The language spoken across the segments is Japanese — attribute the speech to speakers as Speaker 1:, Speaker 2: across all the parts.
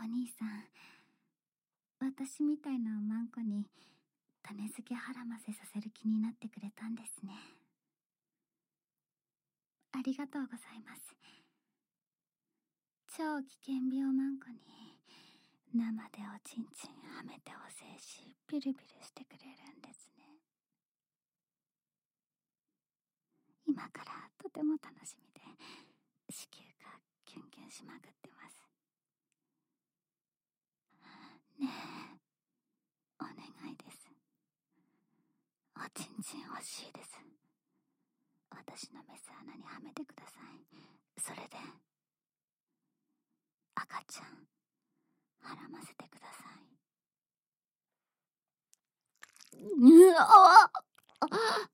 Speaker 1: お兄さん、私みたいなおまんこに種付けはらませさせる気になってくれたんですね。ありがとうございます。超危険病まんこに生でおちんちんはめておせえし、ピルピルしてくれるんですね。今からとても楽しみで子宮がキュンキュンしまくってます。ねえ、お願いです。おちんちん欲しいです。私のメス穴にはめてください。それで赤ちゃんはらませてください。お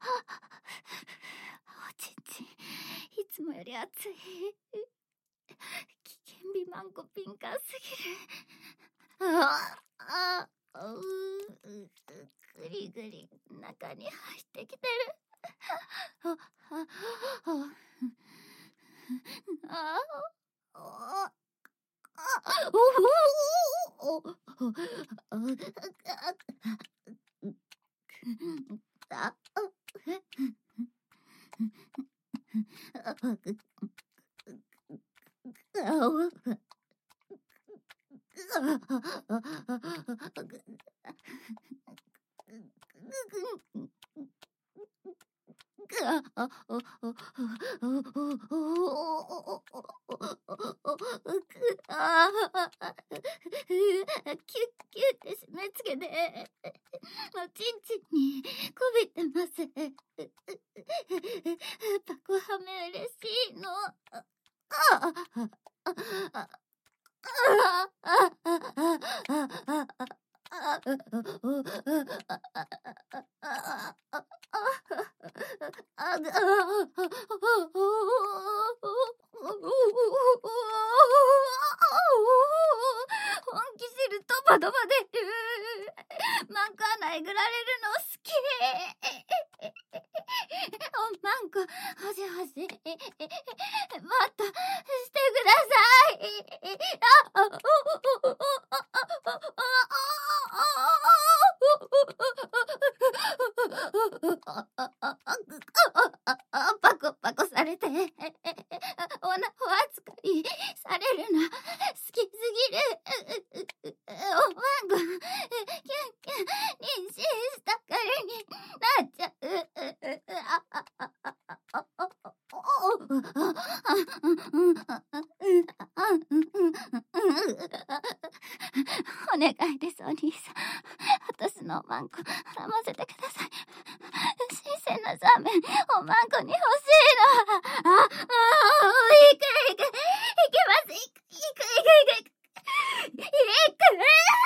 Speaker 1: ちんちんいつもより熱い。危険美マンコピンカーすぎる。ぐりぐり中に入ってきてる。キュッキュって締め付けておちんちんにこびてます。パコハメ嬉しいの。本気汁ドバドバ出る。マンコ穴えぐられるの好き。おまんこほしほし。もっとしてください。パコパコされてお扱いされるの好きすぎる。おまんこキュンキュン妊娠した彼になっちゃう。お願いです、お兄さん。私のおまんこはらませてください。新鮮なザーメンおまんこに欲しいの。行く行く行きます。行く行く行く行く。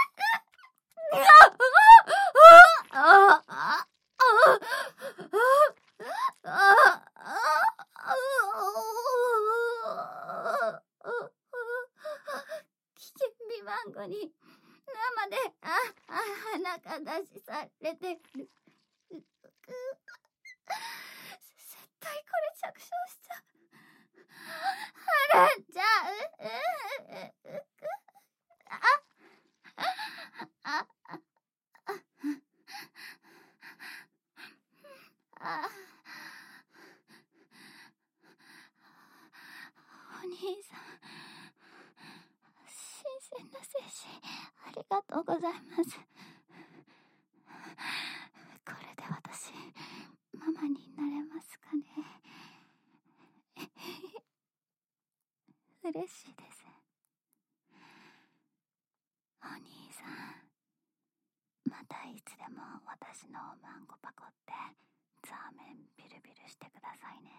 Speaker 1: 危険美マンゴに生で裸出しされてる。絶対これ着床しちゃう。はるんちゃう。お兄さん、新鮮な精子ありがとうございます。これで私ママになれますかね。嬉しいです。お兄さん、またいつでも私のおまんこパコってザーメンビルビルしてくださいね。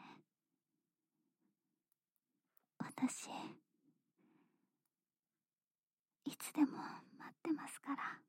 Speaker 1: 私いつでも待ってますから。